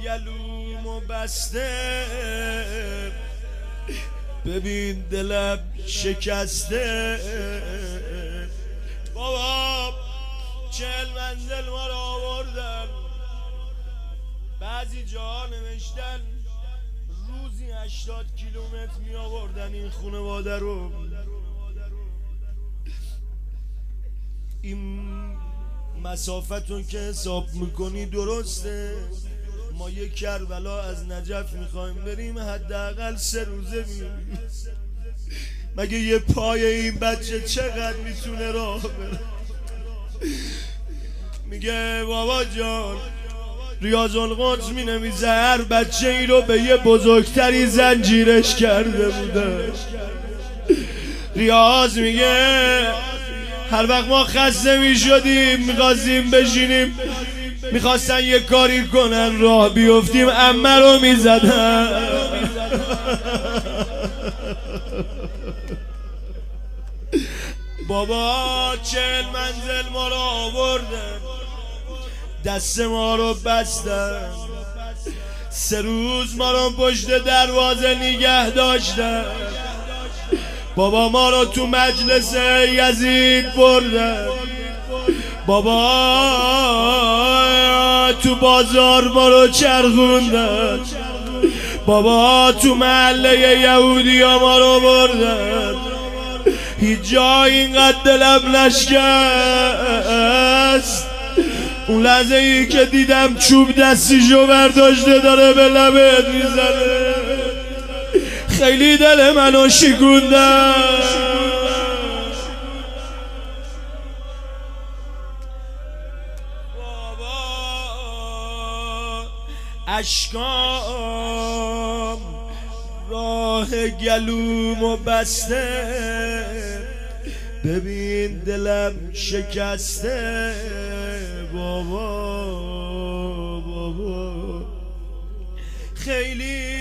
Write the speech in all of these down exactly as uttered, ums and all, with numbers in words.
گلومو بسته، ببین دلم شکسته. بابا چهل منزل ما رو آوردن، بعضی جاها نوشتن روزی هشتاد کیلومتر می آوردن این خانواده رو. این مسافتون که حساب میکنی درسته، ما یک کربلا از نجف میخوایم بریم، حداقل سه روزه میریم. مگه یه پای این بچه چقدر میتونه راه بره؟ میگه بابا جان ریاض القدس می نویسه هر بچه ای رو به یه بزرگتری زنجیرش کرده بوده. ریاض میگه هر وقت ما خسته می شدیم میخواستیم بشینیم، میخواستن یه کاری کنن راه بیفتیم، عمه رو می زدن. بابا چهل منزل ما رو آوردن، دست ما رو بستن، سه روز ما رو پشت دروازه نگه داشتن. بابا ما رو تو مجلس یزید بردن، بابا تو بازار ما رو چرخوندن، بابا تو محله یهودی ها ما رو بردن. هیچ جا اینقدر دلم نشکست اون لحظه ای که دیدم چوب دستیشو برداشته داره به لبت میزنه، خیلی دل منو شکوندن. بابا اشکام راه گلومو بسته، ببین دلم شکسته. بابا بابا خیلی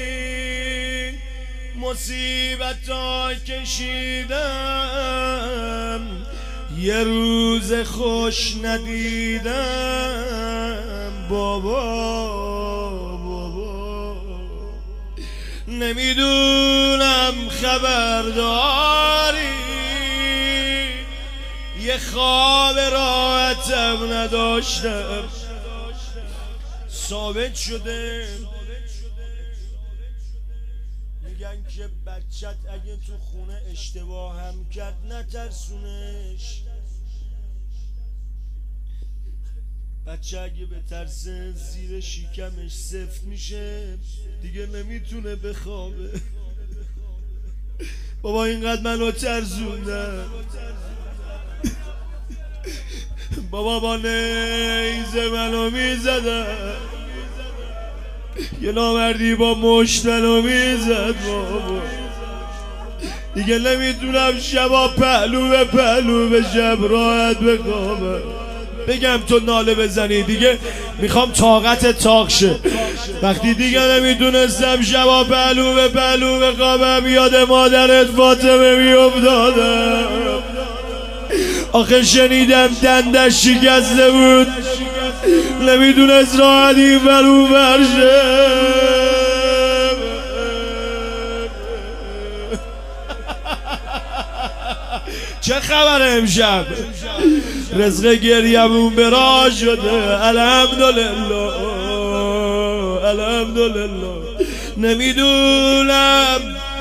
مصیبت ها کشیدم، یه روز خوش ندیدم. بابا بابا نمیدونم خبرداری، یه خواب راحتم نداشتم. ثابت شده میگن که بچت اگه تو خونه اشتباه هم کرد نترسونش. بچه اگه به ترس زیر شکمش سفت میشه دیگه نمیتونه بخوابه. بابا اینقدر منو ترسوندن، بابا با نیزه منو میزدن، یه نامردی با مشت منو میزد. بابا دیگه نمیتونم شبا پهلو به پهلو به شب راحت بخوابم. بگم تو ناله بزنی دیگه میخوام طاقت طاق شه. وقتی دیگه نمیتونستم شبا پهلو به پهلو بخوابم یاد مادرت فاطمه میافتادم. آخه شنیدم دندش شکسته بود، نمیدونست راحت این ورو برشه. چه خبره امشب؟ رزق گریمون برا شده. الحمدلله الحمدلله. نمیدونم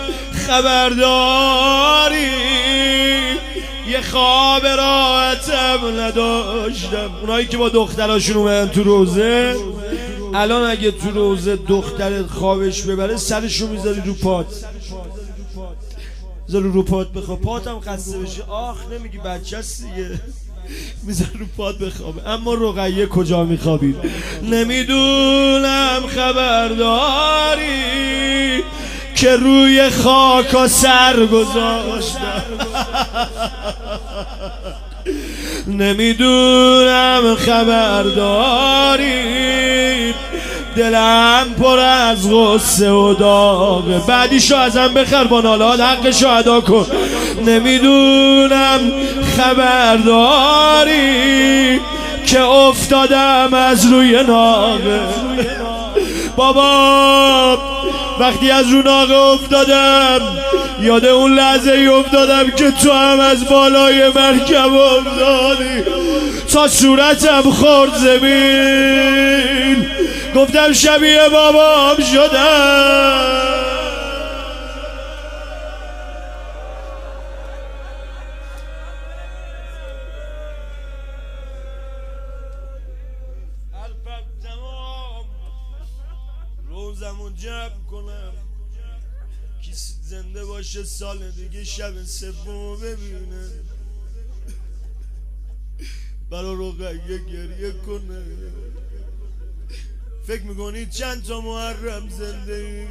خبرداری، یه خواب راحتم نداشتم. اونایی که با دختراشون اومدن تو روزه، الان اگه تو روزه دخترت خوابش ببره سرشو میذاری رو پات، میذاری رو پات بخواب، پاتم خسته بشه. آخ نمیگی بچه هست دیگه، میذاری رو پات بخوابه. اما رقیه کجا میخوابید؟ نمیدونم خبرداری که روی خاکا سر گذاشتم. نمیدونم خبرداری دلم پر از غصه و داغه. بعدیشو ازم بخر با نالات حقشو ادا کن. نمیدونم خبرداری که افتادم از روی ناقه. بابا وقتی از رو ناقه افتادم یاد اون لحظه ای افتادم که تو هم از بالای مرکب افتادی تا صورتم خورد زمین گفتم شبیه بابام شدم. روزمو جمع کنم کسی زنده باشه سال دیگه شب سوم ببینه برا رقیه گریه کنه. فکر میکنید چند تا محرم زنده ای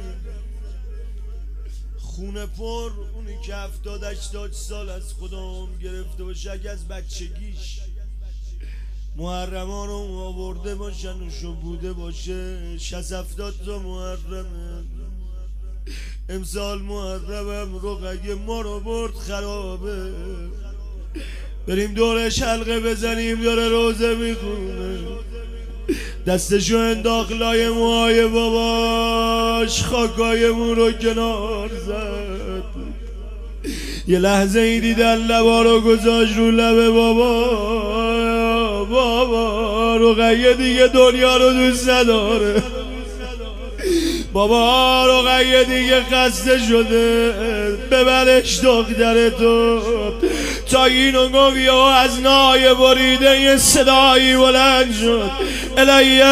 خونه پر اونی که هفتاد هشتاد سال از خودم گرفته باشه اگه از بچگیش محرم ها رو آورده باشن و شو بوده باشه شصت هفتاد تا محرمه. امسال محرمم رقیه ما رو برد خرابه بریم دورش حلقه بزنیم داره روزه میخونه دستشو انداخت لای موهای باباش خاکای مو رو کنار زد یه لحظه ای دیدن لبا رو گذاشت رو لب بابا بابا رقیه دیگه دنیا رو دوست نداره بابا رقیه دیگه خسته شده ببرش دختر تو تا اینو گفت یا از نای بریده یه صدایی بلند شد الیه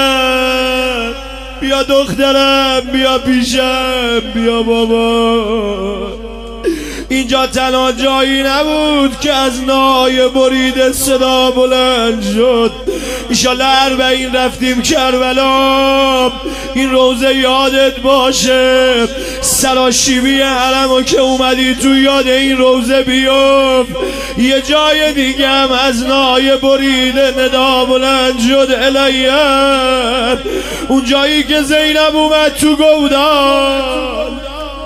بیا دخترم بیا پیشم بیا بابا. اینجا تنها جایی نبود که از نای بریده صدا بلند شد. ایشالله اربعین رفتیم کربلا این روزه یادت باشه سراشیبی حرمو که اومدی تو یاد این روزه بیفت. یه جای دیگه هم از نای بریده ندا بلند شد الیه اون جایی که زینب اومد تو گودال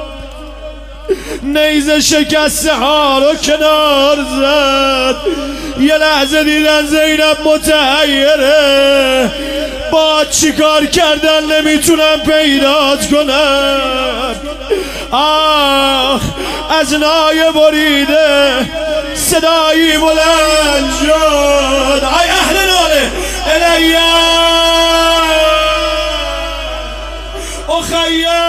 نیزه شکسته ها رو کنار زد. یه لحظه دیدن زینب متحیره با چی کار کردن نمیتونم پیدات کنم. آخ از نای بریده صدایی بلند شد ای اهل ناله الیه اخیه